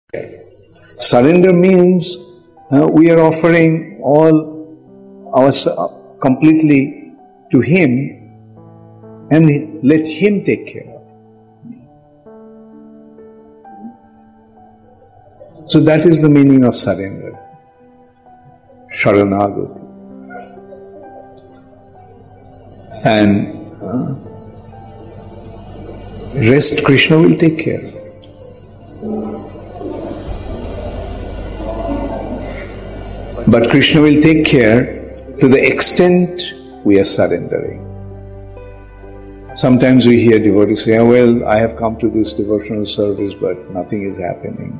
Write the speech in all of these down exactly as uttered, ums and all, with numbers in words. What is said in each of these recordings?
Surrender means uh, we are offering all our completely to Him and let Him take care of it. So that is the meaning of surrender. Sharanagati. And uh, rest Krishna will take care of. But Krishna will take care to the extent we are surrendering. Sometimes we hear devotees say, oh, well, I have come to this devotional service, but nothing is happening.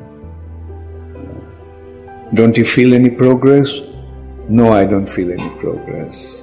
Don't you feel any progress? No, I don't feel any progress.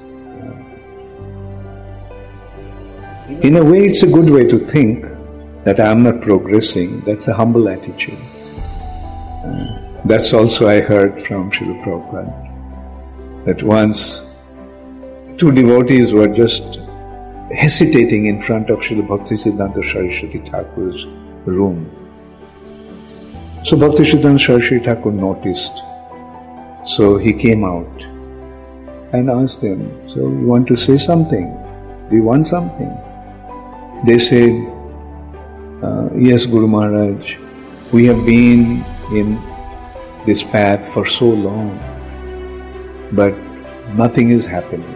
In a way, it's a good way to think that I am not progressing. That's a humble attitude. Uh, that's also I heard from Srila Prabhupada, that once two devotees were just hesitating in front of Srila Bhaktisiddhanta Saraswati Thakur's room. So Bhaktisiddhanta Saraswati Thakur noticed. So he came out and asked them, so you want to say something? Do you want something? They said, uh, yes, Guru Maharaj, we have been in this path for so long, but nothing is happening.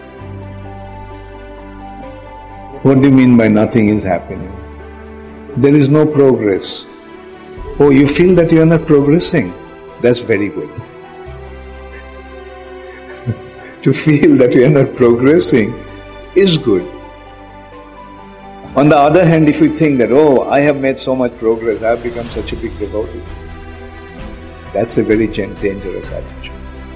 What do you mean by nothing is happening? There is no progress. Oh, you feel that you are not progressing? That's very good. To feel that you are not progressing is good. On the other hand, if you think that, oh, I have made so much progress, I have become such a big devotee, that's a very dangerous attitude.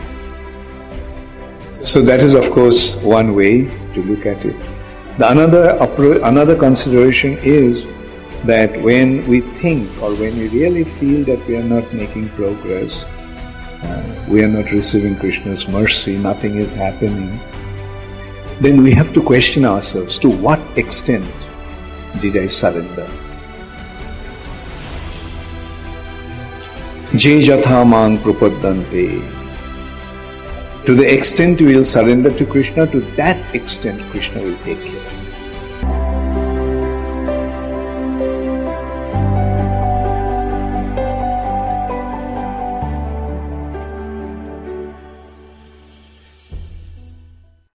So that is, of course, one way to look at it. The another, another consideration is that when we think or when we really feel that we are not making progress, uh, we are not receiving Krishna's mercy, nothing is happening, then we have to question ourselves, to what extent did I surrender? Je jatha mang prapaddante. To the extent we will surrender to Krishna, to that extent Krishna will take care.